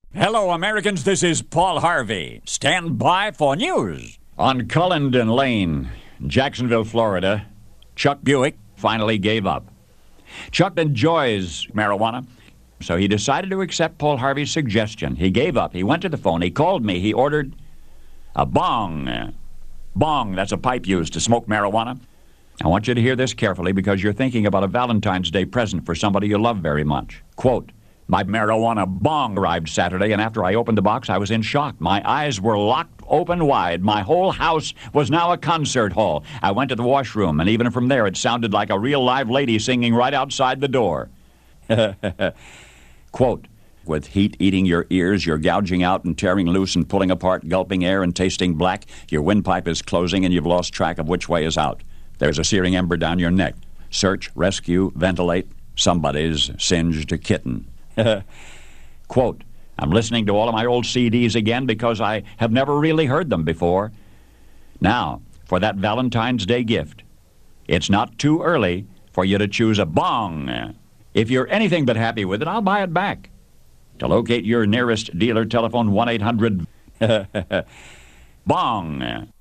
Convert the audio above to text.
Hello, Americans. This is Paul Harvey. Stand by for news. On Cullendon Lane, Jacksonville, Florida, Chuck Buick finally gave up. Chuck enjoys marijuana, so he decided to accept Paul Harvey's suggestion. He gave up. He went to the phone. He called me. He ordered a bong. Bong, that's a pipe used to smoke marijuana. I want you to hear this carefully because you're thinking about a Valentine's Day present for somebody you love very much. Quote, my marijuana bong arrived Saturday, and after I opened the box, I was in shock. My eyes were locked open wide. My whole house was now a concert hall. I went to the washroom, and even from there, it sounded like a real live lady singing right outside the door. Quote, with heat eating your ears, you're gouging out and tearing loose and pulling apart, gulping air and tasting black. Your windpipe is closing, and you've lost track of which way is out. There's a searing ember down your neck. Search, rescue, ventilate. Somebody's singed a kitten. Quote, I'm listening to all of my old CDs again because I have never really heard them before. Now, for that Valentine's Day gift, it's not too early for you to choose a bong. If you're anything but happy with it, I'll buy it back. To locate your nearest dealer, telephone 1-800 bong.